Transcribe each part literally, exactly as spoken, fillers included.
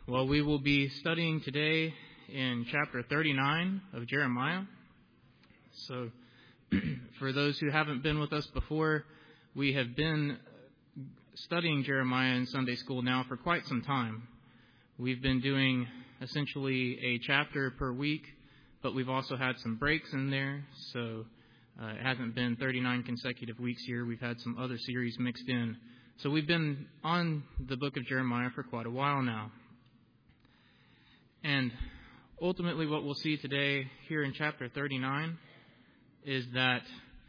Well, we will be studying today in chapter thirty-nine of Jeremiah. So, for those who haven't been with us before, we have been studying Jeremiah in Sunday school now for quite some time. We've been doing essentially a chapter per week, but we've also had some breaks in there, so uh, it hasn't been thirty-nine consecutive weeks here. We've had some other series mixed in. So we've been on the book of Jeremiah for quite a while now. And ultimately what we'll see today here in chapter thirty-nine is that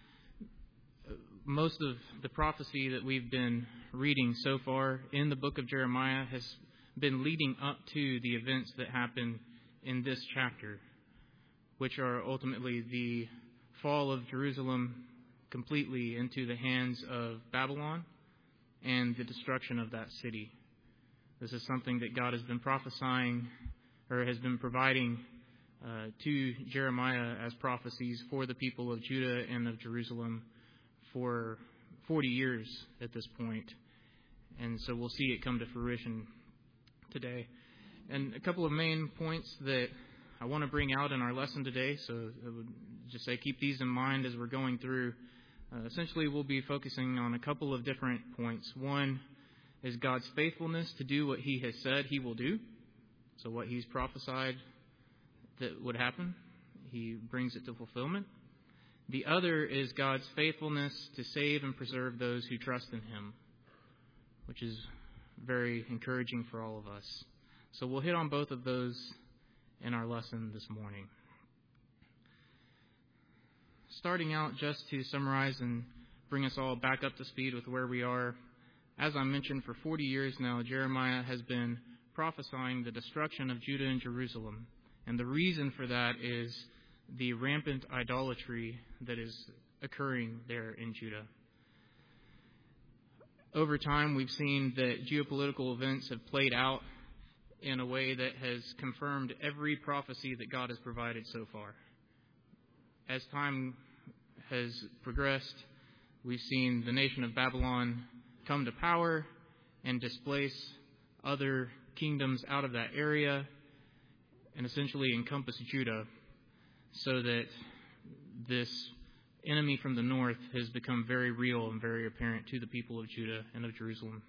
most of the prophecy that we've been reading so far in the book of Jeremiah has been leading up to the events that happen in this chapter, which are ultimately the fall of Jerusalem completely into the hands of Babylon and the destruction of that city. This is something that God has been prophesying or has been providing uh, to Jeremiah as prophecies for the people of Judah and of Jerusalem for forty years at this point. And so we'll see it come to fruition today. And a couple of main points that I want to bring out in our lesson today, so I would just say keep these in mind as we're going through. Uh, essentially, we'll be focusing on a couple of different points. One is God's faithfulness to do what He has said He will do. So what He's prophesied that would happen, He brings it to fulfillment. The other is God's faithfulness to save and preserve those who trust in Him, which is very encouraging for all of us. So we'll hit on both of those in our lesson this morning. Starting out, just to summarize and bring us all back up to speed with where we are, as I mentioned, for forty years now, Jeremiah has been prophesying the destruction of Judah and Jerusalem. And the reason for that is the rampant idolatry that is occurring there in Judah. Over time, we've seen that geopolitical events have played out in a way that has confirmed every prophecy that God has provided so far. As time has progressed, we've seen the nation of Babylon come to power and displace other kingdoms out of that area and essentially encompass Judah, so that this enemy from the north has become very real and very apparent to the people of Judah and of Jerusalem.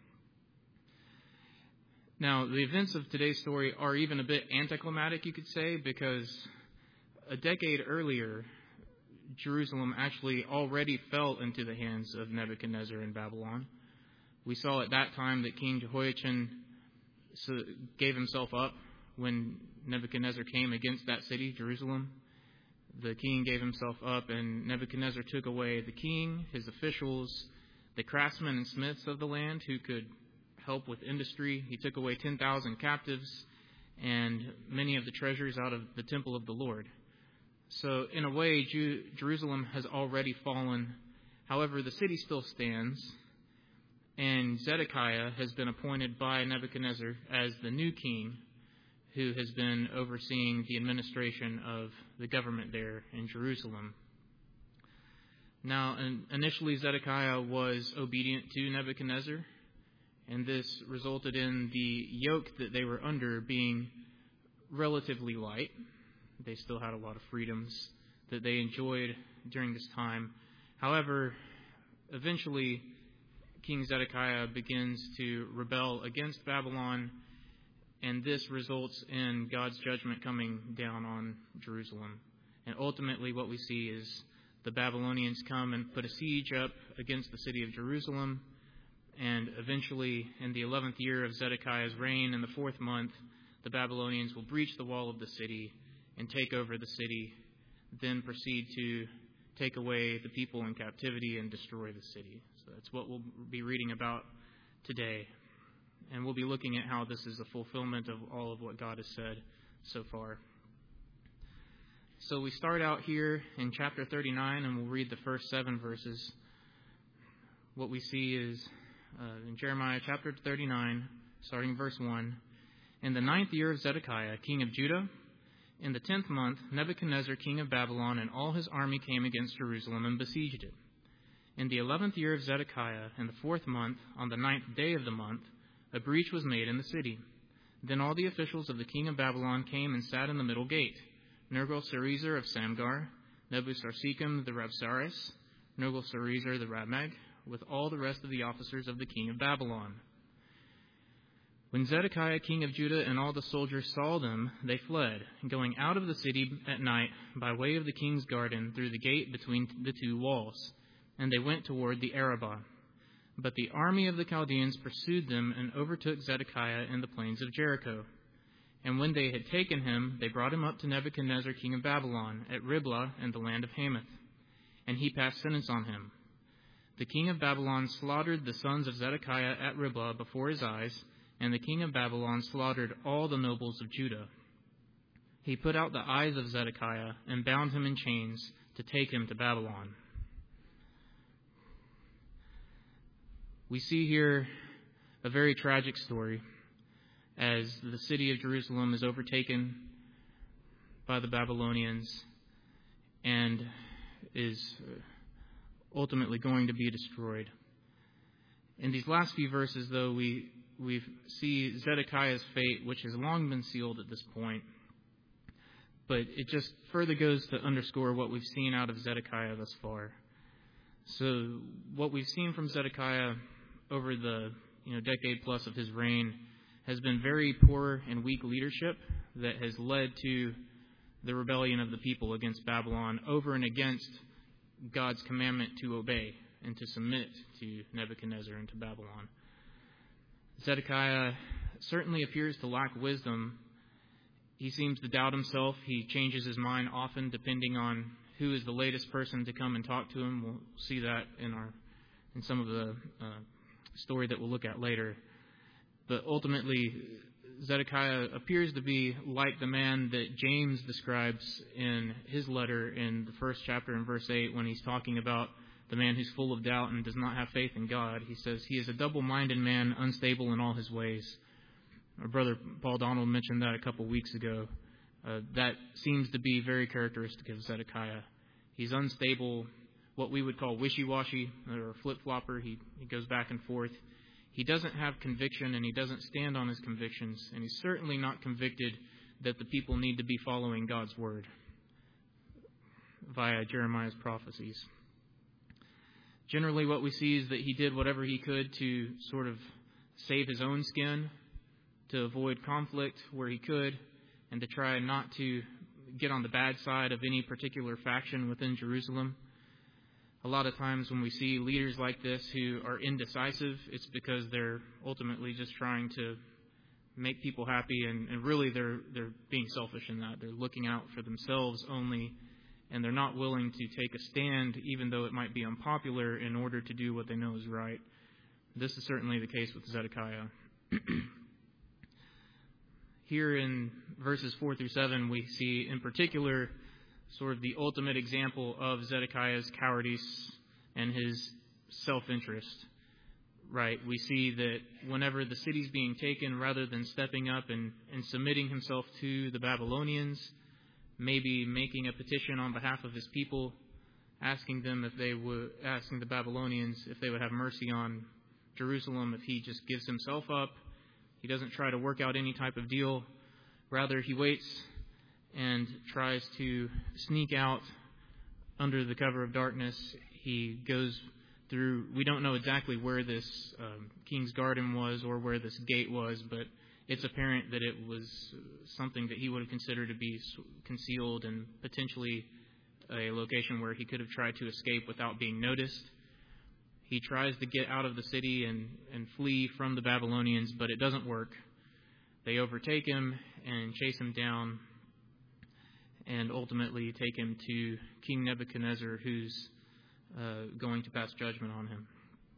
Now, the events of today's story are even a bit anticlimactic, you could say, because a decade earlier, Jerusalem actually already fell into the hands of Nebuchadnezzar in Babylon. We saw at that time that King Jehoiachin gave himself up when Nebuchadnezzar came against that city, Jerusalem. The king gave himself up, and Nebuchadnezzar took away the king, his officials, the craftsmen and smiths of the land who could help with industry. He took away ten thousand captives and many of the treasures out of the temple of the Lord. So, in a way, Ju- Jerusalem has already fallen. However, the city still stands, and Zedekiah has been appointed by Nebuchadnezzar as the new king who has been overseeing the administration of the government there in Jerusalem. Now, initially Zedekiah was obedient to Nebuchadnezzar, and this resulted in the yoke that they were under being relatively light. They still had a lot of freedoms that they enjoyed during this time. However, eventually King Zedekiah begins to rebel against Babylon, and this results in God's judgment coming down on Jerusalem. And ultimately what we see is the Babylonians come and put a siege up against the city of Jerusalem. And eventually, in the eleventh year of Zedekiah's reign, in the fourth month, the Babylonians will breach the wall of the city and take over the city, then proceed to take away the people in captivity and destroy the city. So that's what we'll be reading about today. And we'll be looking at how this is a fulfillment of all of what God has said so far. So we start out here in chapter thirty-nine, and we'll read the first seven verses. What we see is uh, in Jeremiah chapter thirty-nine, starting verse one. In the ninth year of Zedekiah, king of Judah, in the tenth month, Nebuchadnezzar, king of Babylon, and all his army came against Jerusalem and besieged it. In the eleventh year of Zedekiah, in the fourth month, on the ninth day of the month, a breach was made in the city. Then all the officials of the king of Babylon came and sat in the middle gate, Nergal-Sarezer of Samgar, Nebuchadnezzar the Rabsaris, Nergal-Sarezer the Rabmag, with all the rest of the officers of the king of Babylon. When Zedekiah king of Judah and all the soldiers saw them, they fled, going out of the city at night by way of the king's garden through the gate between the two walls, and they went toward the Arabah. But the army of the Chaldeans pursued them and overtook Zedekiah in the plains of Jericho. And when they had taken him, they brought him up to Nebuchadnezzar king of Babylon at Riblah in the land of Hamath, and he passed sentence on him. The king of Babylon slaughtered the sons of Zedekiah at Riblah before his eyes, and the king of Babylon slaughtered all the nobles of Judah. He put out the eyes of Zedekiah and bound him in chains to take him to Babylon. We see here a very tragic story as the city of Jerusalem is overtaken by the Babylonians and is ultimately going to be destroyed. In these last few verses, though, we we see Zedekiah's fate, which has long been sealed at this point. But it just further goes to underscore what we've seen out of Zedekiah thus far. So what we've seen from Zedekiah over the you know decade plus of his reign has been very poor and weak leadership that has led to the rebellion of the people against Babylon over and against God's commandment to obey and to submit to Nebuchadnezzar and to Babylon. Zedekiah certainly appears to lack wisdom. He seems to doubt himself. He changes his mind often depending on who is the latest person to come and talk to him. We'll see that in our in some of the uh, story that we'll look at later. But ultimately, Zedekiah appears to be like the man that James describes in his letter in the first chapter in verse eight when he's talking about the man who's full of doubt and does not have faith in God. He says, he is a double-minded man, unstable in all his ways. Our brother Paul Donald mentioned that a couple weeks ago. Uh, that seems to be very characteristic of Zedekiah. He's unstable, what we would call wishy-washy or flip-flopper. He, he goes back and forth. He doesn't have conviction, and he doesn't stand on his convictions. And he's certainly not convicted that the people need to be following God's word via Jeremiah's prophecies. Generally, what we see is that he did whatever he could to sort of save his own skin, to avoid conflict where he could, and to try not to get on the bad side of any particular faction within Jerusalem. A lot of times when we see leaders like this who are indecisive, it's because they're ultimately just trying to make people happy, and, and really they're they're being selfish in that. They're looking out for themselves only, and they're not willing to take a stand, even though it might be unpopular, in order to do what they know is right. This is certainly the case with Zedekiah. Here in verses four through seven, we see in particular sort of the ultimate example of Zedekiah's cowardice and his self-interest. Right? We see that whenever the city's being taken, rather than stepping up and, and submitting himself to the Babylonians, maybe making a petition on behalf of his people, asking them if they would, asking the Babylonians if they would have mercy on Jerusalem if he just gives himself up. He doesn't try to work out any type of deal. Rather, he waits and tries to sneak out under the cover of darkness. He goes through, we don't know exactly where this um, king's garden was or where this gate was, but it's apparent that it was something that he would have considered to be concealed and potentially a location where he could have tried to escape without being noticed. He tries to get out of the city and, and flee from the Babylonians, but it doesn't work. They overtake him and chase him down and ultimately take him to King Nebuchadnezzar, who's uh, going to pass judgment on him.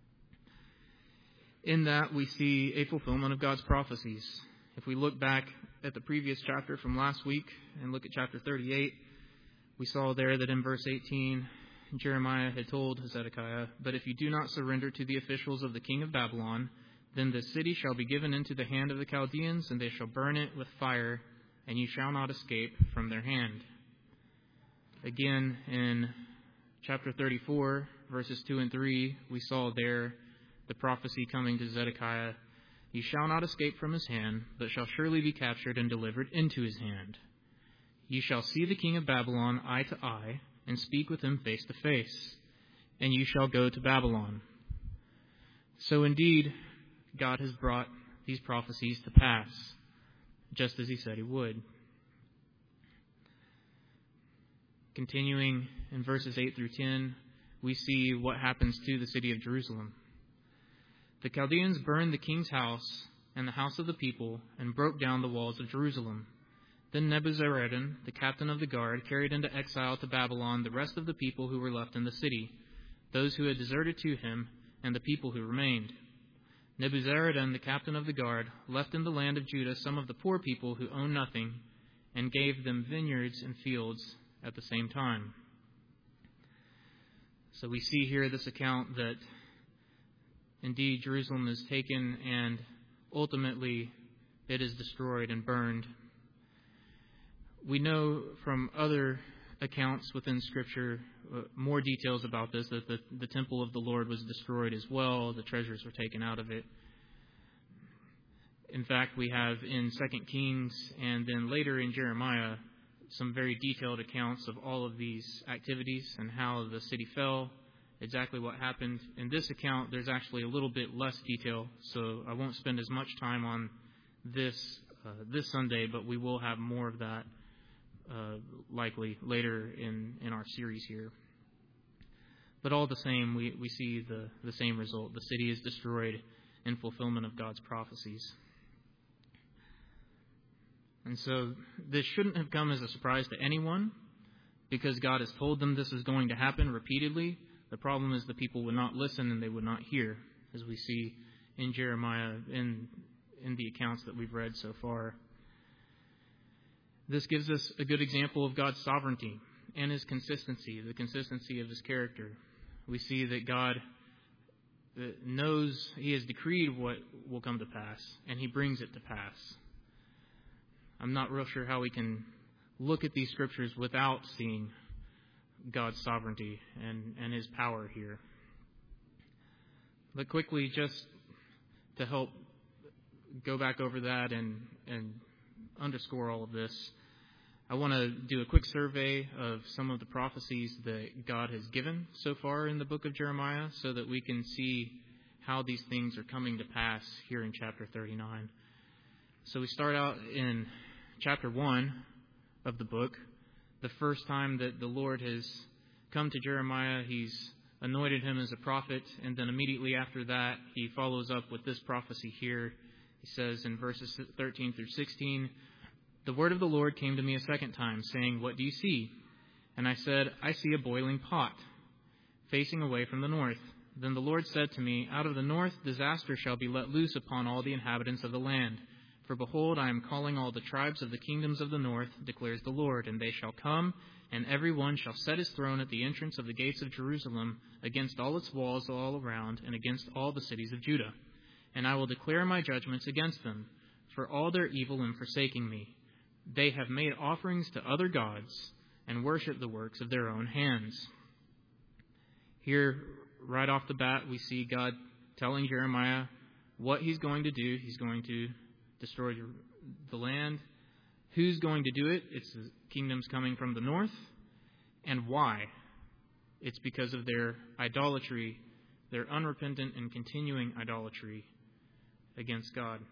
In that, we see a fulfillment of God's prophecies. If we look back at the previous chapter from last week and look at chapter thirty-eight, we saw there that in verse eighteen, Jeremiah had told Zedekiah, "But if you do not surrender to the officials of the king of Babylon, then the city shall be given into the hand of the Chaldeans, and they shall burn it with fire, and you shall not escape from their hand." Again, in chapter thirty-four, verses two and three, we saw there the prophecy coming to Zedekiah You shall not escape from his hand, but shall surely be captured and delivered into his hand. You shall see the king of Babylon eye to eye, and speak with him face to face, and you shall go to Babylon. So indeed, God has brought these prophecies to pass, just as he said he would. Continuing in verses eight through ten, we see what happens to the city of Jerusalem. The Chaldeans burned the king's house and the house of the people and broke down the walls of Jerusalem. Then Nebuzaradan, the captain of the guard, carried into exile to Babylon the rest of the people who were left in the city, those who had deserted to him and the people who remained. Nebuzaradan, the captain of the guard, left in the land of Judah some of the poor people who owned nothing and gave them vineyards and fields at the same time. So we see here this account that indeed Jerusalem is taken and ultimately it is destroyed and burned. We know from other accounts within Scripture uh, more details about this, that the, the temple of the Lord was destroyed as well. The treasures were taken out of it. In fact, we have in Second Kings and then later in Jeremiah some very detailed accounts of all of these activities and how the city fell, exactly what happened. In this account, there's actually a little bit less detail, so I won't spend as much time on this uh, this Sunday, but we will have more of that uh, likely later in, in our series here. But all the same, we, we see the, the same result. The city is destroyed in fulfillment of God's prophecies. And so this shouldn't have come as a surprise to anyone, because God has told them this is going to happen repeatedly. The problem is the people would not listen and they would not hear, as we see in Jeremiah in, in the accounts that we've read so far. This gives us a good example of God's sovereignty and his consistency, the consistency of his character. We see that God knows, he has decreed what will come to pass, and he brings it to pass. I'm not real sure how we can look at these scriptures without seeing God's sovereignty and, and his power here. But quickly, just to help go back over that and, and underscore all of this, I want to do a quick survey of some of the prophecies that God has given so far in the book of Jeremiah, so that we can see how these things are coming to pass here in chapter thirty-nine. So we start out in chapter one of the book. The first time that the Lord has come to Jeremiah, he's anointed him as a prophet, and then immediately after that, he follows up with this prophecy here. He says in verses thirteen through sixteen, "The word of the Lord came to me a second time, saying, 'What do you see?' And I said, 'I see a boiling pot, facing away from the north.' Then the Lord said to me, 'Out of the north disaster shall be let loose upon all the inhabitants of the land. For behold, I am calling all the tribes of the kingdoms of the north, declares the Lord, and they shall come, and every one shall set his throne at the entrance of the gates of Jerusalem, against all its walls all around, and against all the cities of Judah. And I will declare my judgments against them, for all their evil in forsaking me. They have made offerings to other gods, and worship the works of their own hands.'" Here, right off the bat, we see God telling Jeremiah what he's going to do. He's going to destroy the land. Who's going to do it? It's the kingdoms coming from the north. And why? It's because of their idolatry, their unrepentant and continuing idolatry against God.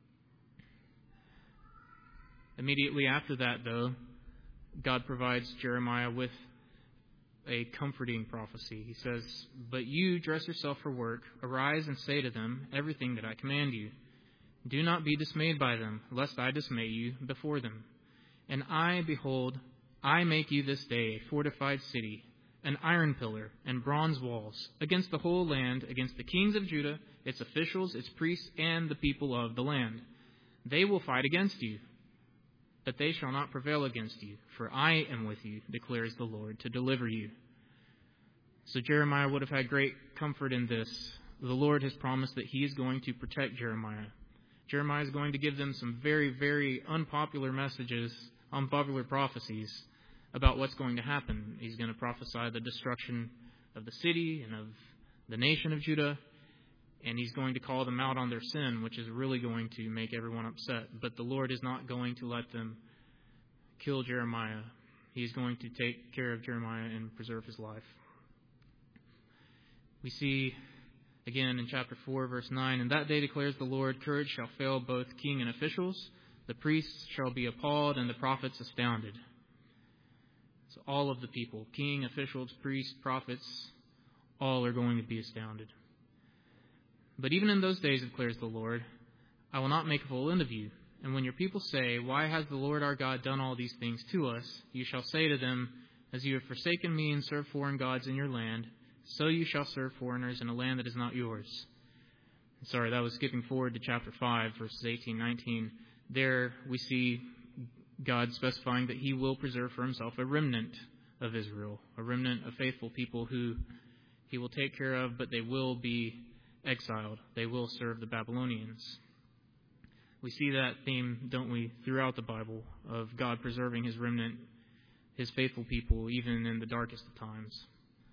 Immediately after that, though, God provides Jeremiah with a comforting prophecy. He says, "But you dress yourself for work. Arise and say to them everything that I command you. Do not be dismayed by them, lest I dismay you before them. And I, behold, I make you this day a fortified city, an iron pillar and bronze walls, against the whole land, against the kings of Judah, its officials, its priests, and the people of the land. They will fight against you, but they shall not prevail against you, for I am with you, declares the Lord, to deliver you." So Jeremiah would have had great comfort in this. The Lord has promised that he is going to protect Jeremiah. Jeremiah is going to give them some very, very unpopular messages, unpopular prophecies about what's going to happen. He's going to prophesy the destruction of the city and of the nation of Judah. And he's going to call them out on their sin, which is really going to make everyone upset. But the Lord is not going to let them kill Jeremiah. He is going to take care of Jeremiah and preserve his life. We see, again, in chapter four, verse nine, "In that day declares the Lord, courage shall fail both king and officials. The priests shall be appalled and the prophets astounded." So all of the people, king, officials, priests, prophets, all are going to be astounded. "But even in those days, declares the Lord, I will not make a full end of you. And when your people say, 'Why has the Lord our God done all these things to us?' you shall say to them, 'As you have forsaken me and served foreign gods in your land, so you shall serve foreigners in a land that is not yours.'" Sorry, that was skipping forward to chapter five, verses eighteen, nineteen. There we see God specifying that he will preserve for himself a remnant of Israel, a remnant of faithful people who he will take care of, but they will be exiled. They will serve the Babylonians. We see that theme, don't we, throughout the Bible, of God preserving his remnant, his faithful people, even in the darkest of times.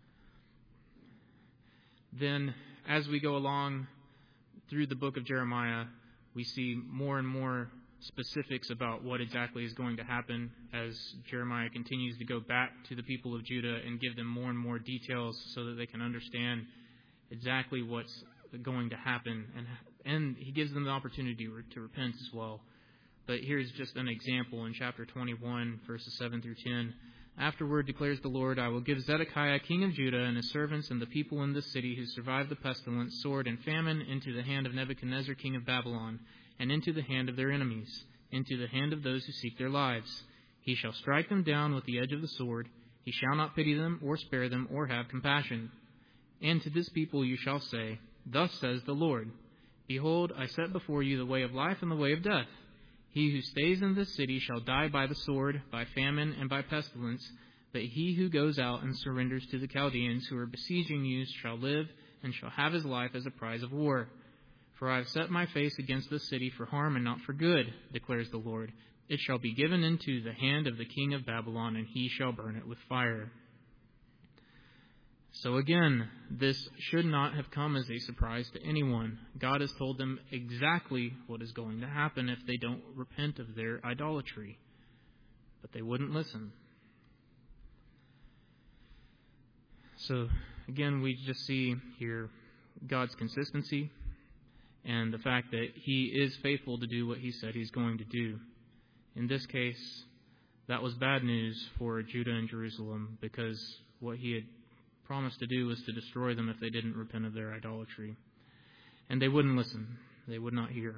Then, as we go along through the book of Jeremiah, we see more and more specifics about what exactly is going to happen as Jeremiah continues to go back to the people of Judah and give them more and more details so that they can understand exactly what's going to happen. And, and he gives them the opportunity to repent as well. But here's just an example in chapter twenty-one, verses seven through ten. "Afterward, declares the Lord, I will give Zedekiah, king of Judah, and his servants and the people in this city who survived the pestilence, sword, and famine into the hand of Nebuchadnezzar, king of Babylon, and into the hand of their enemies, into the hand of those who seek their lives. He shall strike them down with the edge of the sword. He shall not pity them, or spare them, or have compassion. And to this people you shall say, 'Thus says the Lord, Behold, I set before you the way of life and the way of death. He who stays in this city shall die by the sword, by famine, and by pestilence. But he who goes out and surrenders to the Chaldeans who are besieging you shall live and shall have his life as a prize of war. For I have set my face against this city for harm and not for good, declares the Lord. It shall be given into the hand of the king of Babylon, and he shall burn it with fire.'" So again, this should not have come as a surprise to anyone. God has told them exactly what is going to happen if they don't repent of their idolatry. But they wouldn't listen. So again, we just see here God's consistency and the fact that he is faithful to do what he said he's going to do. In this case, that was bad news for Judah and Jerusalem, because what he had promised to do was to destroy them if they didn't repent of their idolatry. And they wouldn't listen. They would not hear.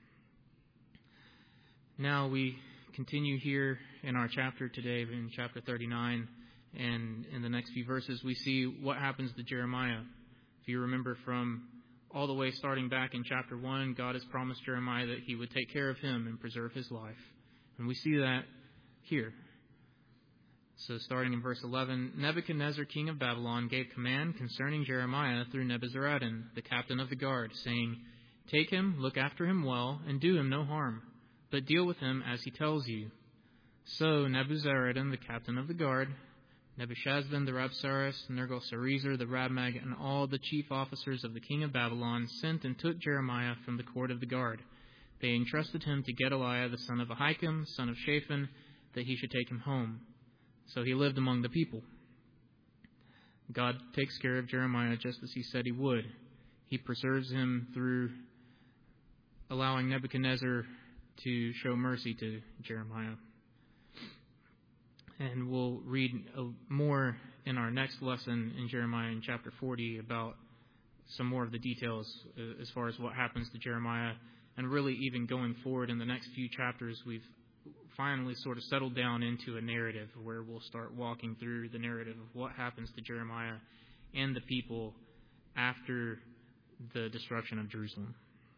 Now we continue here in our chapter today, in chapter thirty-nine, and in the next few verses we see what happens to Jeremiah. If you remember from all the way starting back in chapter one, God has promised Jeremiah that he would take care of him and preserve his life. And we see that here. So starting in verse eleven, "Nebuchadnezzar, king of Babylon, gave command concerning Jeremiah through Nebuzaradan, the captain of the guard, saying, 'Take him, look after him well, and do him no harm, but deal with him as he tells you.' So Nebuzaradan, the captain of the guard, Nebuchadnezzar the Rabsaris, Nergal-Sarezer the Rabmag, and all the chief officers of the king of Babylon sent and took Jeremiah from the court of the guard. They entrusted him to Gedaliah, the son of Ahikam, son of Shaphan, that he should take him home. So he lived among the people." God takes care of Jeremiah just as he said he would. He preserves him through allowing Nebuchadnezzar to show mercy to Jeremiah. And we'll read more in our next lesson in Jeremiah in chapter forty about some more of the details as far as what happens to Jeremiah. And really even going forward in the next few chapters, we've finally sort of settled down into a narrative where we'll start walking through the narrative of what happens to Jeremiah and the people after the destruction of Jerusalem.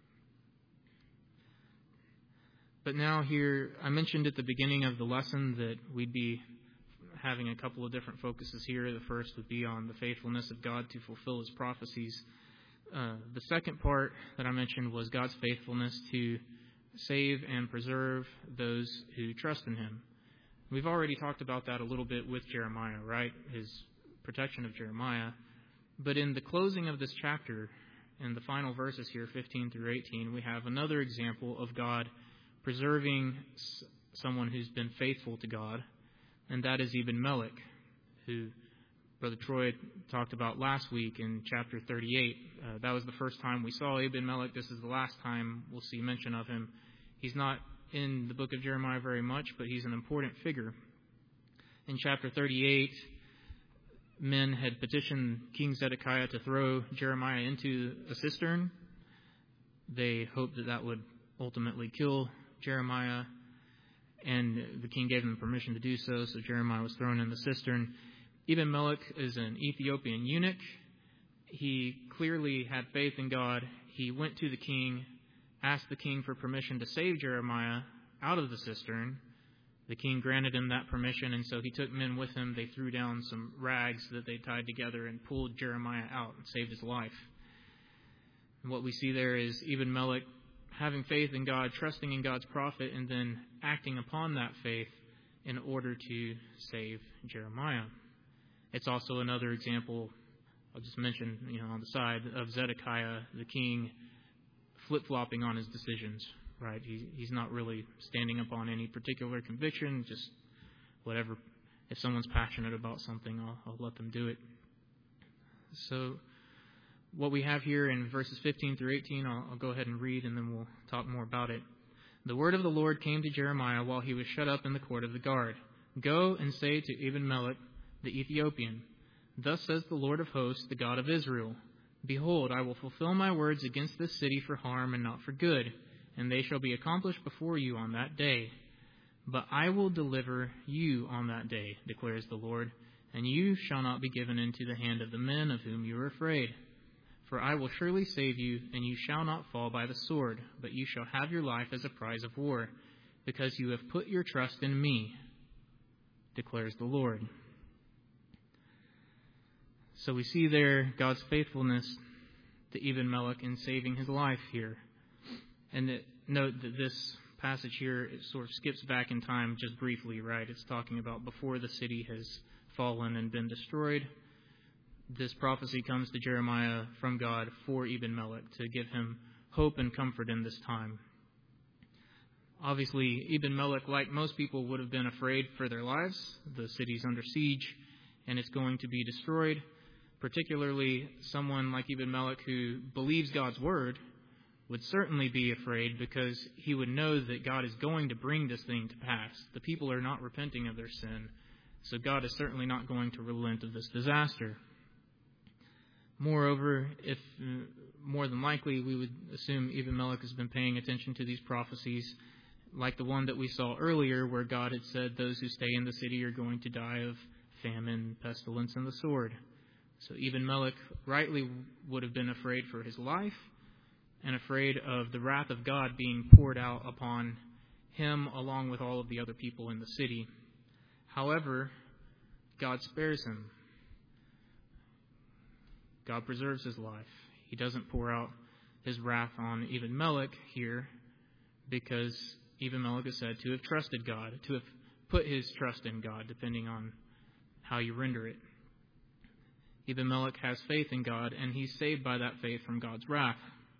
But now here, I mentioned at the beginning of the lesson that we'd be having a couple of different focuses here. The first would be on the faithfulness of God to fulfill his prophecies. Uh, the second part that I mentioned was God's faithfulness to save and preserve those who trust in him. We've already talked about that a little bit with Jeremiah, right? His protection of Jeremiah. But in the closing of this chapter, in the final verses here, fifteen through eighteen, we have another example of God preserving someone who's been faithful to God, and that is Ebed-Melech, who Brother Troy talked about last week in chapter thirty-eight. Uh, that was the first time we saw Ebed-Melech. This is the last time we'll see mention of him. He's not in the book of Jeremiah very much, but he's an important figure. In chapter thirty-eight, men had petitioned King Zedekiah to throw Jeremiah into a cistern. They hoped that that would ultimately kill Jeremiah, and the king gave them permission to do so, so Jeremiah was thrown in the cistern. Ebed-Melech is an Ethiopian eunuch. He clearly had faith in God. He went to the king, asked the king for permission to save Jeremiah out of the cistern. The king granted him that permission, and so he took men with him. They threw down some rags that they tied together and pulled Jeremiah out and saved his life. And what we see there is Ebed-Melech having faith in God, trusting in God's prophet, and then acting upon that faith in order to save Jeremiah. It's also another example, I'll just mention, you know, on the side, of Zedekiah, the king, flip-flopping on his decisions. Right, he, he's not really standing up on any particular conviction, just whatever. If someone's passionate about something, I'll, I'll let them do it. So what we have here in verses fifteen through eighteen, I'll, I'll go ahead and read, and then we'll talk more about it. The word of the Lord came to Jeremiah while he was shut up in the court of the guard. Go and say to Ebed-Melech the Ethiopian, Thus says the Lord of hosts, the God of Israel, Behold, I will fulfill my words against this city for harm and not for good, and they shall be accomplished before you on that day. But I will deliver you on that day, declares the Lord, and you shall not be given into the hand of the men of whom you are afraid. For I will surely save you, and you shall not fall by the sword, but you shall have your life as a prize of war, because you have put your trust in me, declares the Lord. So we see there God's faithfulness to Ebed-Melech in saving his life here. And that, note that this passage here, it sort of skips back in time just briefly, right? It's talking about before the city has fallen and been destroyed. This prophecy comes to Jeremiah from God for Ebed-Melech to give him hope and comfort in this time. Obviously, Ebed-Melech, like most people, would have been afraid for their lives. The city's under siege, and it's going to be destroyed. Particularly someone like Ebed-Melech who believes God's word would certainly be afraid, because he would know that God is going to bring this thing to pass. The people are not repenting of their sin, so God is certainly not going to relent of this disaster. Moreover, if uh, more than likely we would assume Ebed-Melech has been paying attention to these prophecies, like the one that we saw earlier where God had said those who stay in the city are going to die of famine, pestilence, and the sword. So Ebed-Melech rightly would have been afraid for his life, and afraid of the wrath of God being poured out upon him along with all of the other people in the city. However, God spares him. God preserves his life. He doesn't pour out his wrath on Ebed-Melech here, because Ebed-Melech is said to have trusted God, to have put his trust in God, depending on how you render it. Ebed-Melech has faith in God, and he's saved by that faith from God's wrath.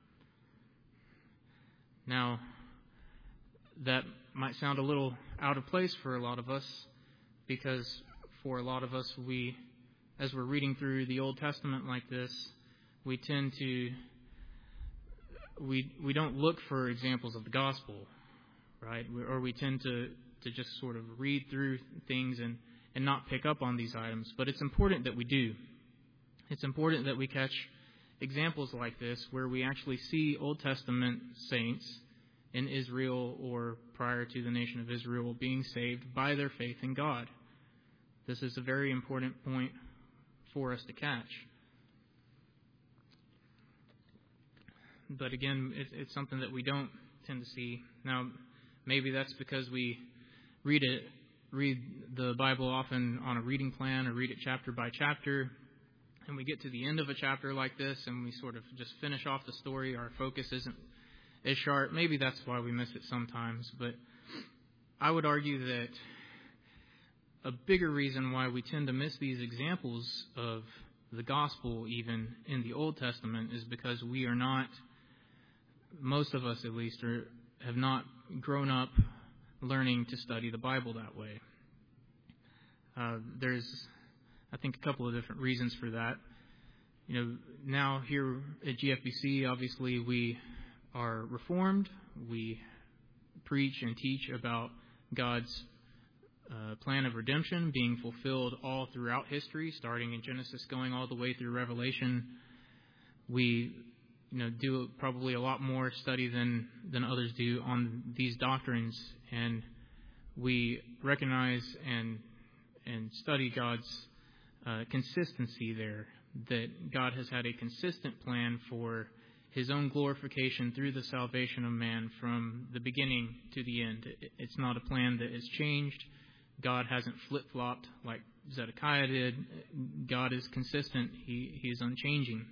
Now, that might sound a little out of place for a lot of us, because for a lot of us, we, as we're reading through the Old Testament like this, we tend to, we we don't look for examples of the gospel, right? Or we tend to, to just sort of read through things and, and not pick up on these items. But it's important that we do. It's important that we catch examples like this where we actually see Old Testament saints in Israel or prior to the nation of Israel being saved by their faith in God. This is a very important point for us to catch. But again, it, it's something that we don't tend to see. Now, maybe that's because we read it, read the Bible often on a reading plan or read it chapter by chapter, and we get to the end of a chapter like this and we sort of just finish off the story. Our focus isn't as sharp. Maybe that's why we miss it sometimes. But I would argue that a bigger reason why we tend to miss these examples of the gospel even in the Old Testament is because we are not, most of us at least, are, have not grown up learning to study the Bible that way. Uh, there's, I think, a couple of different reasons for that. You know, now here at G F B C, obviously we are Reformed. We preach and teach about God's uh, plan of redemption being fulfilled all throughout history, starting in Genesis, going all the way through Revelation. We, you know, do probably a lot more study than than others do on these doctrines, and we recognize and and study God's uh, consistency there, that God has had a consistent plan for His own glorification through the salvation of man from the beginning to the end. It's not a plan that has changed. God hasn't flip-flopped like Zedekiah did. God is consistent. He, he is unchanging.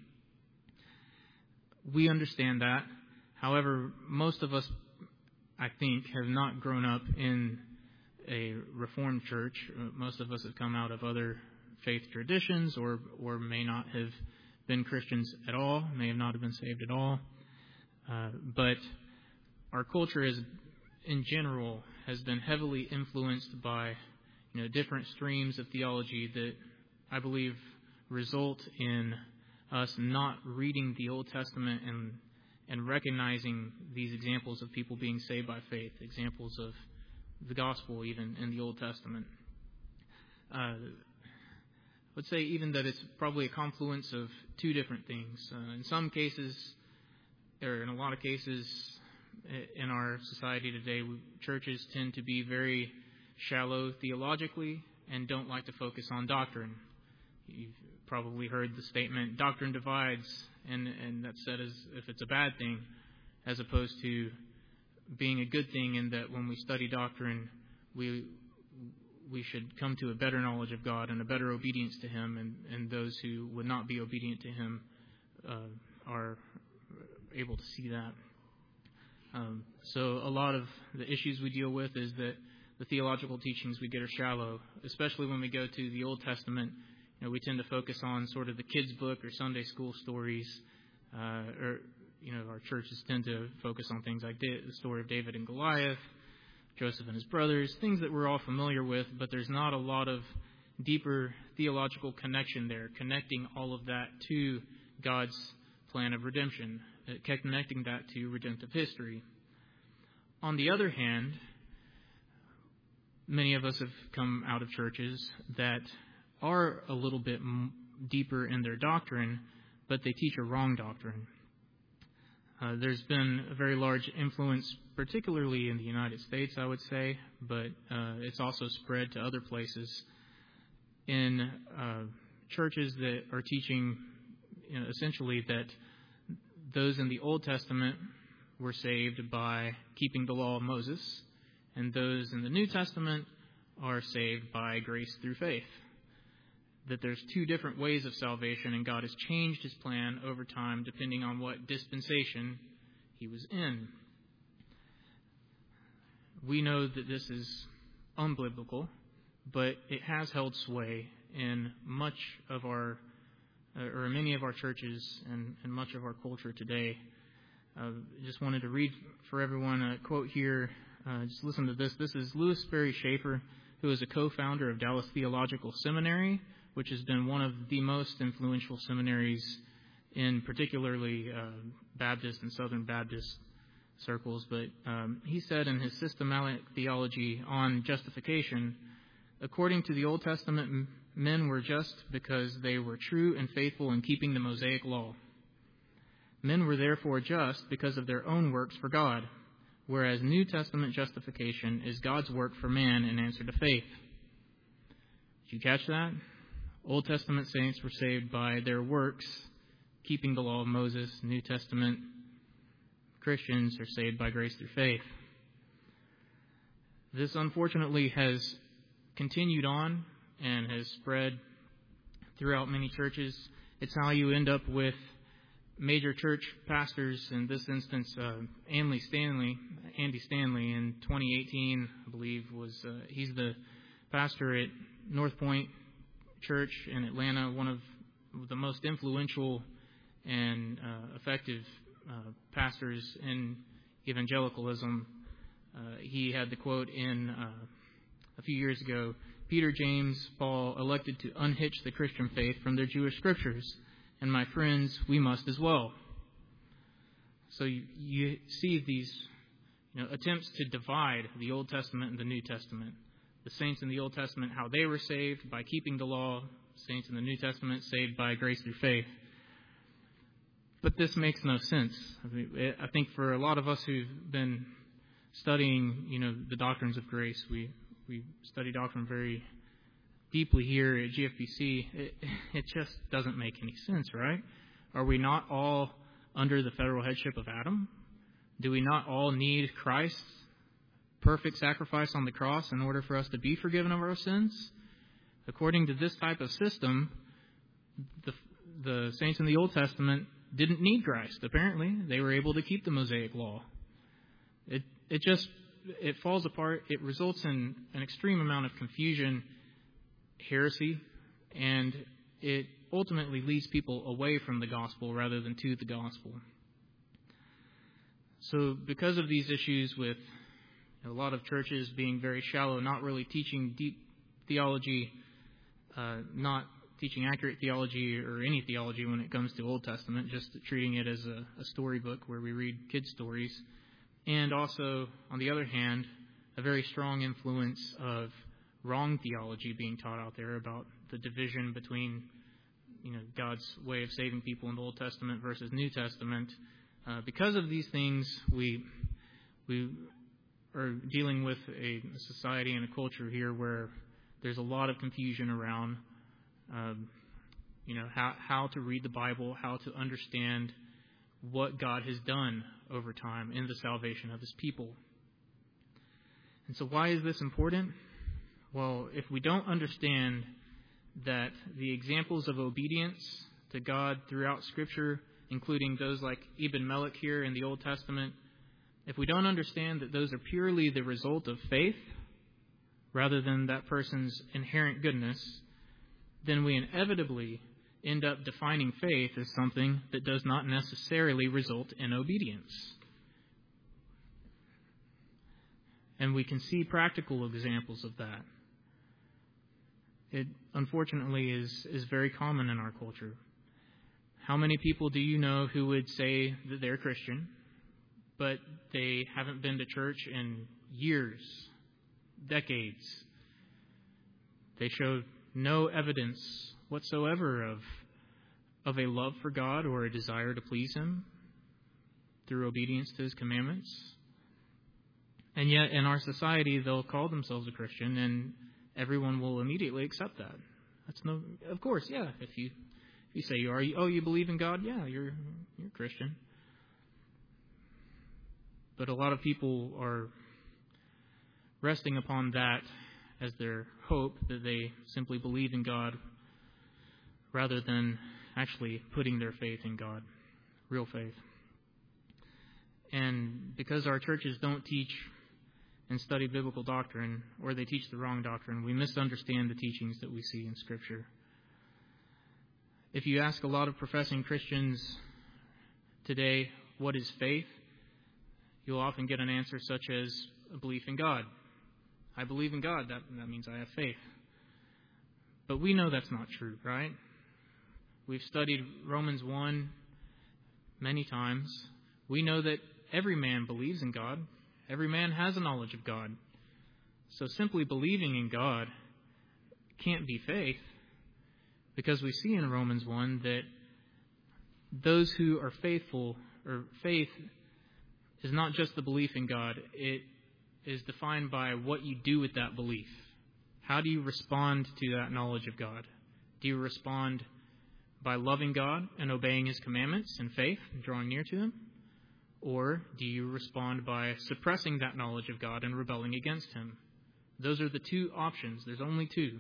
We understand that. However, most of us, I think, have not grown up in a Reformed church. Most of us have come out of other faith traditions, or or may not have been Christians at all, may have not have been saved at all. Uh, but our culture is, in general, has been heavily influenced by, you know, different streams of theology that I believe result in us not reading the Old Testament and and recognizing these examples of people being saved by faith, examples of the gospel even in the Old Testament. Uh, I would say even that it's probably a confluence of two different things. Uh, in some cases, or in a lot of cases in our society today, we, churches tend to be very shallow theologically and don't like to focus on doctrine. You've probably heard the statement, doctrine divides, and, and that's said as if it's a bad thing, as opposed to being a good thing in that when we study doctrine, we we should come to a better knowledge of God and a better obedience to Him, and, and those who would not be obedient to Him uh, are able to see that. Um, so a lot of the issues we deal with is that the theological teachings we get are shallow, especially when we go to the Old Testament. You know, we tend to focus on sort of the kids' book or Sunday school stories, uh, or you know, our churches tend to focus on things like the story of David and Goliath, Joseph and his brothers, things that we're all familiar with, but there's not a lot of deeper theological connection there, connecting all of that to God's plan of redemption, connecting that to redemptive history. On the other hand, many of us have come out of churches that are a little bit m- deeper in their doctrine, but they teach a wrong doctrine. Uh, there's been a very large influence, particularly in the United States, I would say, but uh, it's also spread to other places, in uh, churches that are teaching, you know, essentially that those in the Old Testament were saved by keeping the law of Moses, and those in the New Testament are saved by grace through faith. That there's two different ways of salvation, and God has changed His plan over time depending on what dispensation He was in. We know that this is unbiblical, but it has held sway in much of our, or many of our churches and, and much of our culture today. I uh, just wanted to read for everyone a quote here. Uh, just listen to this. This is Louis Sperry Schaefer, who is a co-founder of Dallas Theological Seminary, which has been one of the most influential seminaries in particularly uh, Baptist and Southern Baptist circles. But um, he said in his systematic theology on justification, according to the Old Testament, men were just because they were true and faithful in keeping the Mosaic law. Men were therefore just because of their own works for God, whereas New Testament justification is God's work for man in answer to faith. Did you catch that? Old Testament saints were saved by their works, keeping the law of Moses. New Testament Christians are saved by grace through faith. This, unfortunately, has continued on and has spread throughout many churches. It's how you end up with major church pastors, in this instance, uh, Andy Stanley, Andy Stanley in twenty eighteen, I believe, was uh, he's the pastor at North Point Church in Atlanta, one of the most influential and uh, effective uh, pastors in evangelicalism. Uh, he had the quote in uh, a few years ago, Peter, James, Paul elected to unhitch the Christian faith from their Jewish scriptures, and my friends, we must as well. So you, you see these you know, attempts to divide the Old Testament and the New Testament. The saints in the Old Testament, how they were saved by keeping the law. Saints in the New Testament, saved by grace through faith. But this makes no sense. I mean, I think for a lot of us who've been studying, you know, the doctrines of grace, we we study doctrine very deeply here at G F B C. It, it just doesn't make any sense, right? Are we not all under the federal headship of Adam? Do we not all need Christ's perfect sacrifice on the cross in order for us to be forgiven of our sins? According to this type of system, the, the saints in the Old Testament didn't need Christ. Apparently, they were able to keep the Mosaic law. It it just it falls apart. It results in an extreme amount of confusion, heresy, and it ultimately leads people away from the gospel rather than to the gospel. So, because of these issues with a lot of churches being very shallow, not really teaching deep theology, uh, not teaching accurate theology or any theology when it comes to Old Testament, just treating it as a, a storybook where we read kids' stories. And also, on the other hand, a very strong influence of wrong theology being taught out there about the division between, you know, God's way of saving people in the Old Testament versus New Testament. Uh, because of these things, we we are dealing with a society and a culture here where there's a lot of confusion around, um, you know, how how to read the Bible, how to understand what God has done over time in the salvation of His people. And so, why is this important? Well, if we don't understand that the examples of obedience to God throughout Scripture, including those like Ibn Melech here in the Old Testament, if we don't understand that those are purely the result of faith rather than that person's inherent goodness, then we inevitably end up defining faith as something that does not necessarily result in obedience. And we can see practical examples of that. It, unfortunately, is, is very common in our culture. How many people do you know who would say that they're Christian, but they haven't been to church in years, decades? They show no evidence whatsoever of, of a love for God or a desire to please Him through obedience to His commandments. And yet, in our society, they'll call themselves a Christian, and everyone will immediately accept that. That's no, of course, yeah. If you if you say you are, oh, you believe in God, yeah, you're you're a Christian. But a lot of people are resting upon that as their hope, that they simply believe in God, rather than actually putting their faith in God, real faith. And because our churches don't teach and study biblical doctrine, or they teach the wrong doctrine, we misunderstand the teachings that we see in Scripture. If you ask a lot of professing Christians today, what is faith? You'll often get an answer such as a belief in God. I believe in God. That, that means I have faith. But we know that's not true, right? We've studied Romans one many times. We know that every man believes in God. Every man has a knowledge of God. So simply believing in God can't be faith, because we see in Romans one that those who are faithful, or faith is not just the belief in God. It is defined by what you do with that belief. How do you respond to that knowledge of God? Do you respond by loving God and obeying His commandments in faith and drawing near to Him? Or do you respond by suppressing that knowledge of God and rebelling against Him? Those are the two options. There's only two.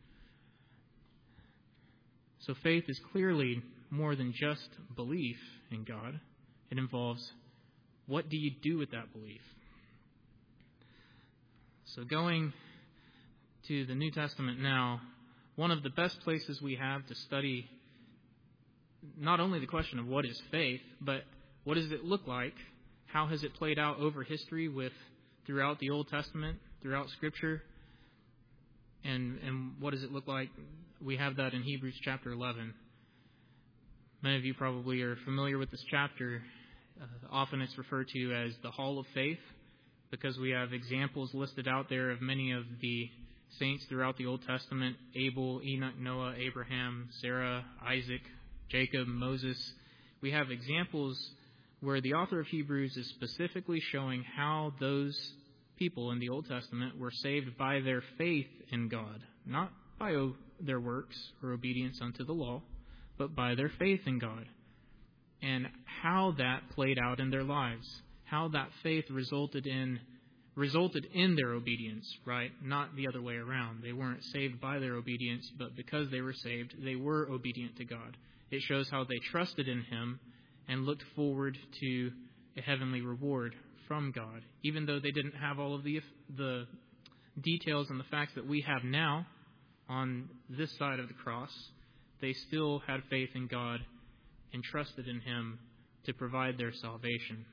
So faith is clearly more than just belief in God. It involves, what do you do with that belief? So going to the New Testament now, one of the best places we have to study not only the question of what is faith, but what does it look like? How has it played out over history with throughout the Old Testament, throughout Scripture? And and what does it look like? We have that in Hebrews chapter eleven. Many of you probably are familiar with this chapter. Uh, often it's referred to as the Hall of Faith, because we have examples listed out there of many of the saints throughout the Old Testament: Abel, Enoch, Noah, Abraham, Sarah, Isaac, Jacob, Moses. We have examples where the author of Hebrews is specifically showing how those people in the Old Testament were saved by their faith in God, not by o- their works or obedience unto the law, but by their faith in God, and how that played out in their lives, how that faith resulted in resulted in their obedience, right? Not the other way around. They weren't saved by their obedience, but because they were saved, they were obedient to God. It shows how they trusted in Him and looked forward to a heavenly reward from God. Even though they didn't have all of the the details and the facts that we have now on this side of the cross, they still had faith in God and trusted in Him to provide their salvation.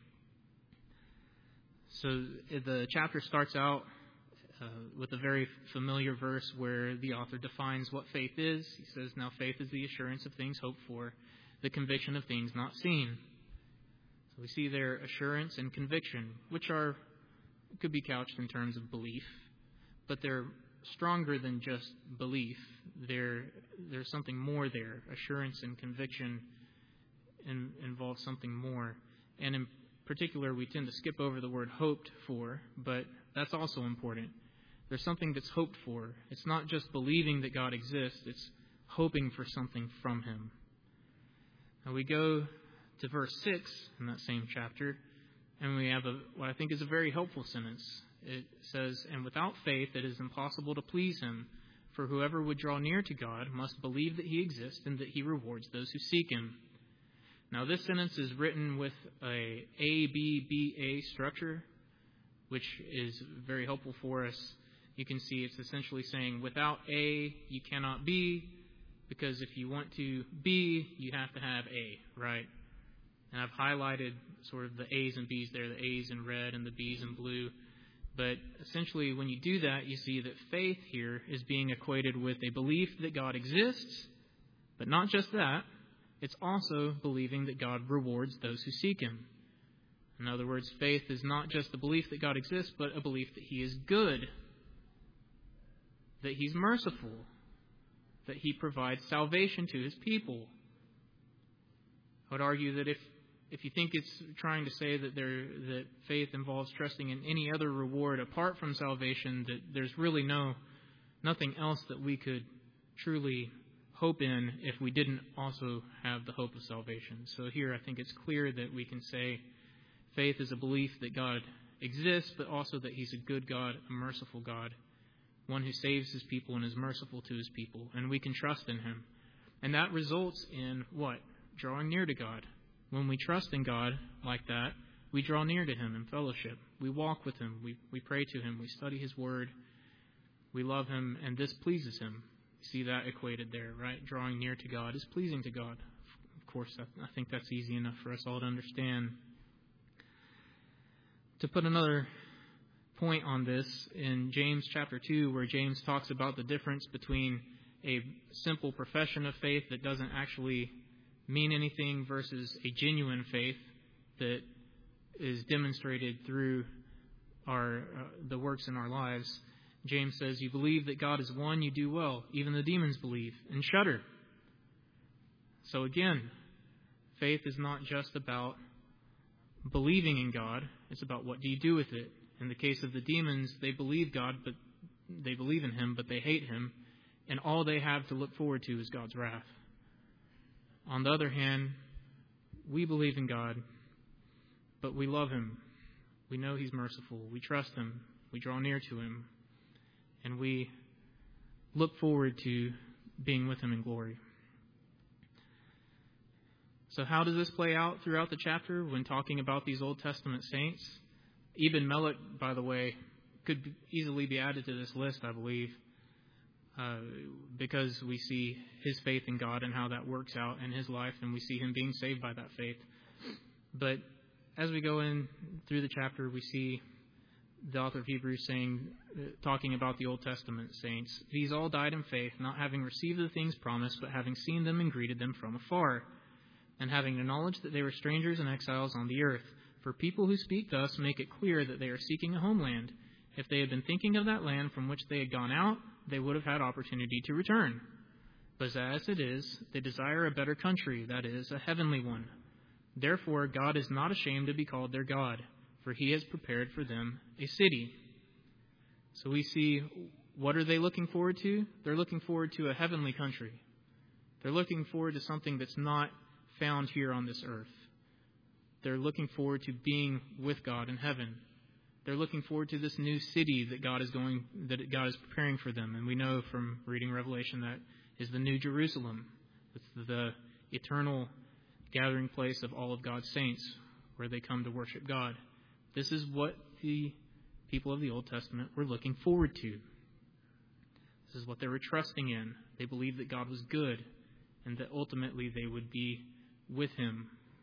So the chapter starts out uh, with a very familiar verse where the author defines what faith is. He says, "Now faith is the assurance of things hoped for, the conviction of things not seen." So we see there assurance and conviction, which are could be couched in terms of belief, but they're stronger than just belief. There, there's something more there. Assurance and conviction in, involve something more. And in particular, we tend to skip over the word hoped for, but that's also important. There's something that's hoped for. It's not just believing that God exists, it's hoping for something from Him. Now we go to verse six in that same chapter, and we have a, what I think is a very helpful sentence. It says, "And without faith it is impossible to please Him, for whoever would draw near to God must believe that He exists and that He rewards those who seek Him." Now this sentence is written with a A, B, B, A structure, which is very helpful for us. You can see it's essentially saying without A, you cannot be, because if you want to be, you have to have A, right? And I've highlighted sort of the A's and B's there, the A's in red and the B's in blue. But essentially, when you do that, you see that faith here is being equated with a belief that God exists, but not just that. It's also believing that God rewards those who seek Him. In other words, faith is not just the belief that God exists, but a belief that He is good, that He's merciful, that He provides salvation to His people. I would argue that if If you think it's trying to say that there that faith involves trusting in any other reward apart from salvation, that there's really no nothing else that we could truly hope in if we didn't also have the hope of salvation. So here I think it's clear that we can say faith is a belief that God exists, but also that He's a good God, a merciful God, one who saves His people and is merciful to His people, and we can trust in Him. And that results in what? Drawing near to God. When we trust in God like that, we draw near to Him in fellowship. We walk with Him. We, we pray to Him. We study His Word. We love Him, and this pleases Him. You see that equated there, right? Drawing near to God is pleasing to God. Of course, I think that's easy enough for us all to understand. To put another point on this, in James chapter two, where James talks about the difference between a simple profession of faith that doesn't actually mean anything versus a genuine faith that is demonstrated through our uh, the works in our lives. James says, "You believe that God is one, you do well. Even the demons believe and shudder." So again, faith is not just about believing in God. It's about what do you do with it. In the case of the demons, they believe God, but they believe in Him, but they hate Him, and all they have to look forward to is God's wrath. On the other hand, we believe in God, but we love Him. We know He's merciful. We trust Him. We draw near to Him. And we look forward to being with Him in glory. So how does this play out throughout the chapter when talking about these Old Testament saints? Eben Melech, by the way, could easily be added to this list, I believe. uh, because we see his faith in God and how that works out in his life, and we see him being saved by that faith. But as we go in through the chapter, we see the author of Hebrews saying, talking about the Old Testament saints, these all died in faith, not having received the things promised, but having seen them and greeted them from afar, and having acknowledged that they were strangers and exiles on the earth. For people who speak thus make it clear that they are seeking a homeland. If they had been thinking of that land from which they had gone out, they would have had opportunity to return. But as it is, they desire a better country, that is, a heavenly one. Therefore, God is not ashamed to be called their God, for he has prepared for them a city. So we see, what are they looking forward to? They're looking forward to a heavenly country. They're looking forward to something that's not found here on this earth. They're looking forward to being with God in heaven. They're looking forward to this new city that God is going, that God is preparing for them. And we know from reading Revelation that is the New Jerusalem. It's the eternal gathering place of all of God's saints, where they come to worship God. This is what the people of the Old Testament were looking forward to. This is what they were trusting in. They believed that God was good and that ultimately they would be with him.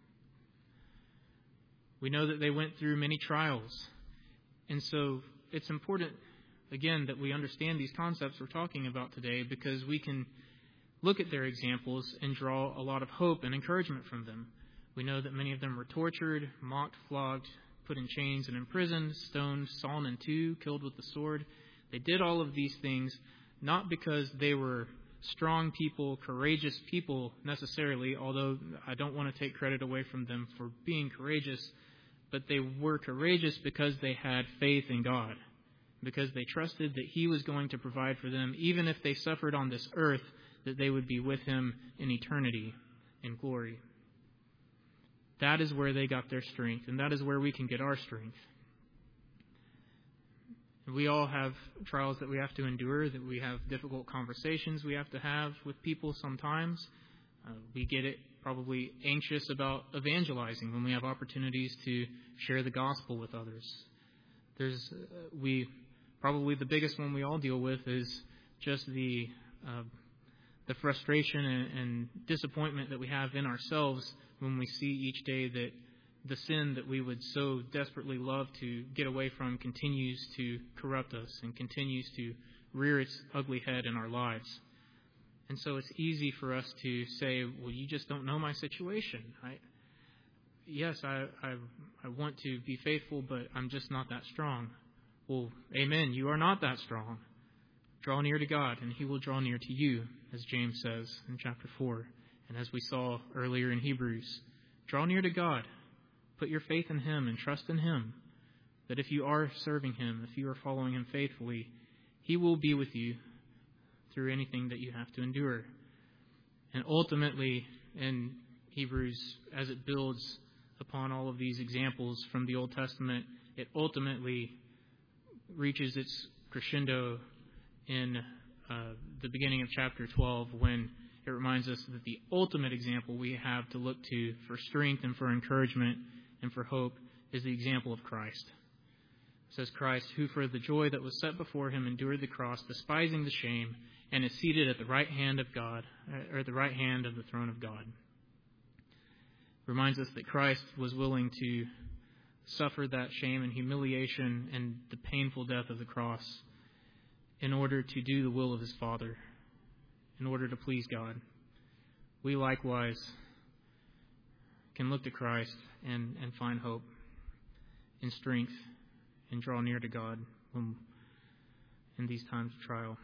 We know that they went through many trials. And so it's important, again, that we understand these concepts we're talking about today, because we can look at their examples and draw a lot of hope and encouragement from them. We know that many of them were tortured, mocked, flogged, put in chains and imprisoned, stoned, sawn in two, killed with the sword. They did all of these things not because they were strong people, courageous people necessarily, although I don't want to take credit away from them for being courageous, but they were courageous because they had faith in God, because they trusted that he was going to provide for them, even if they suffered on this earth, that they would be with him in eternity in glory. That is where they got their strength, and that is where we can get our strength. We all have trials that we have to endure, that we have difficult conversations we have to have with people sometimes. Uh, we get it probably anxious about evangelizing when we have opportunities to share the gospel with others. There's uh, we probably the biggest one we all deal with is just the uh, the frustration and, and disappointment that we have in ourselves when we see each day that the sin that we would so desperately love to get away from continues to corrupt us and continues to rear its ugly head in our lives. And so it's easy for us to say, well, you just don't know my situation. I, yes, I, I, I want to be faithful, but I'm just not that strong. Well, amen, you are not that strong. Draw near to God, and he will draw near to you, as James says in chapter four. And as we saw earlier in Hebrews, draw near to God. Put your faith in him and trust in him, that if you are serving him, if you are following him faithfully, he will be with you through anything that you have to endure. And ultimately, in Hebrews, as it builds upon all of these examples from the Old Testament, it ultimately reaches its crescendo in uh, the beginning of chapter twelve, when it reminds us that the ultimate example we have to look to for strength and for encouragement and for hope is the example of Christ. It says, Christ, who for the joy that was set before him endured the cross, despising the shame, and is seated at the right hand of God, or at the right hand of the throne of God. It reminds us that Christ was willing to suffer that shame and humiliation and the painful death of the cross in order to do the will of his Father, in order to please God. We likewise can look to Christ and, and find hope and strength and draw near to God when, in these times of trial.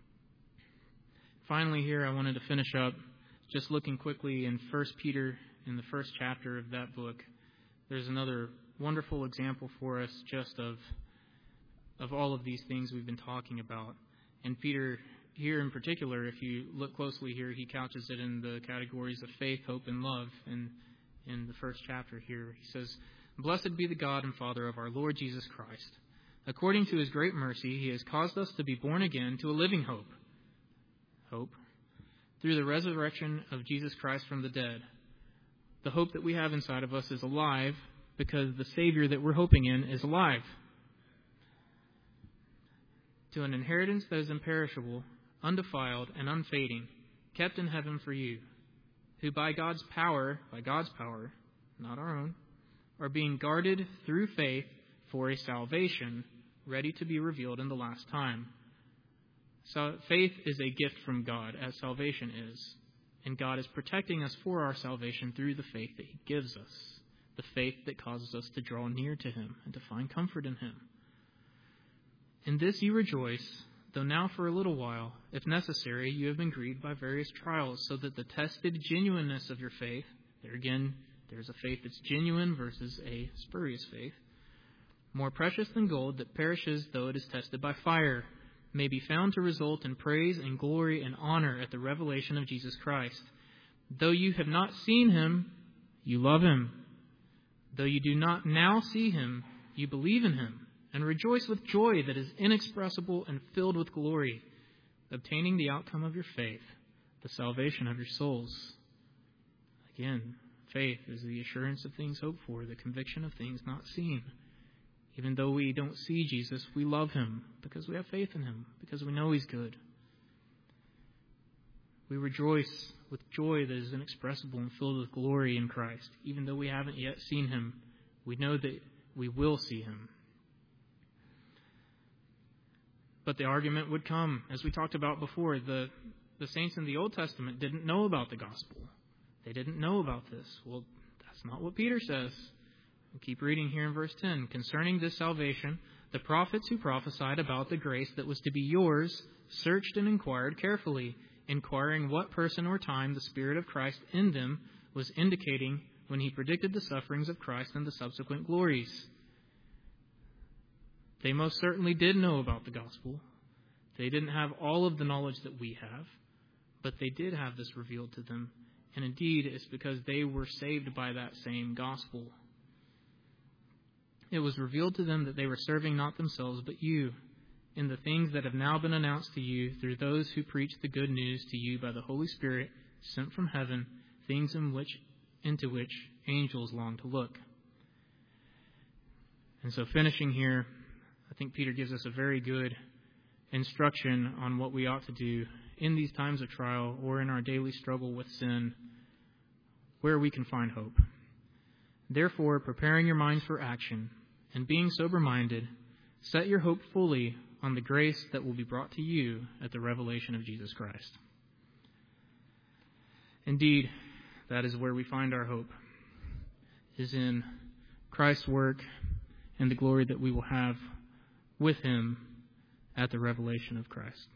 Finally here, I wanted to finish up just looking quickly in First Peter, in the first chapter of that book. There's another wonderful example for us just of of all of these things we've been talking about. And Peter, here in particular, if you look closely here, he couches it in the categories of faith, hope, and love in, in the first chapter here. He says, Blessed be the God and Father of our Lord Jesus Christ. According to his great mercy, he has caused us to be born again to a living hope. Hope. Through the resurrection of Jesus Christ from the dead. The hope that we have inside of us is alive because the Savior that we're hoping in is alive. To an inheritance that is imperishable, undefiled and unfading, kept in heaven for you, who by God's power, by God's power, not our own, are being guarded through faith for a salvation ready to be revealed in the last time. So faith is a gift from God, as salvation is. And God is protecting us for our salvation through the faith that He gives us, the faith that causes us to draw near to Him and to find comfort in Him. In this you rejoice, though now for a little while, if necessary, you have been grieved by various trials, so that the tested genuineness of your faith, there again, there's a faith that's genuine versus a spurious faith, more precious than gold that perishes though it is tested by fire, may be found to result in praise and glory and honor at the revelation of Jesus Christ. Though you have not seen Him, you love Him. Though you do not now see Him, you believe in Him, and rejoice with joy that is inexpressible and filled with glory, obtaining the outcome of your faith, the salvation of your souls. Again, faith is the assurance of things hoped for, the conviction of things not seen. Even though we don't see Jesus, we love Him because we have faith in Him, because we know He's good. We rejoice with joy that is inexpressible and filled with glory in Christ. Even though we haven't yet seen Him, we know that we will see Him. But the argument would come, as we talked about before, the, the saints in the Old Testament didn't know about the gospel. They didn't know about this. Well, that's not what Peter says. We'll keep reading here in verse ten. Concerning this salvation, the prophets who prophesied about the grace that was to be yours searched and inquired carefully, inquiring what person or time the Spirit of Christ in them was indicating when He predicted the sufferings of Christ and the subsequent glories. They most certainly did know about the gospel. They didn't have all of the knowledge that we have, but they did have this revealed to them. And indeed, it's because they were saved by that same gospel. It was revealed to them that they were serving not themselves, but you, in the things that have now been announced to you through those who preach the good news to you by the Holy Spirit sent from heaven, things in which, into which angels long to look. And so finishing here, I think Peter gives us a very good instruction on what we ought to do in these times of trial or in our daily struggle with sin, where we can find hope. Therefore, preparing your minds for action and being sober-minded, set your hope fully on the grace that will be brought to you at the revelation of Jesus Christ. Indeed, that is where we find our hope, is in Christ's work and the glory that we will have with Him at the revelation of Christ.